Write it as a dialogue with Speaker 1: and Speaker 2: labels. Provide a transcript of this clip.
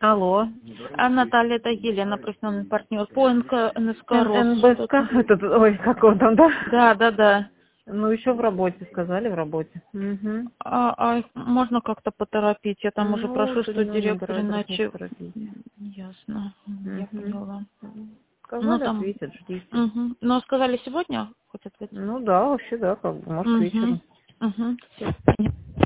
Speaker 1: Алло.
Speaker 2: А Наталья, это Елена, профессиональный партнер по НСК РОС.
Speaker 1: НБСК? Ой, как он там, да?
Speaker 2: Да.
Speaker 1: Ну, еще в работе, сказали, в работе. Угу.
Speaker 2: А можно как-то поторопить? Я там уже прошу, что директор иначе... Ясно, я поняла. Ну,
Speaker 1: Сказали,
Speaker 2: там...
Speaker 1: ответят, ждите.
Speaker 2: Но сказали сегодня хоть ответить?
Speaker 1: Ну да, вообще да, как бы, может, к вечеру.
Speaker 2: Все.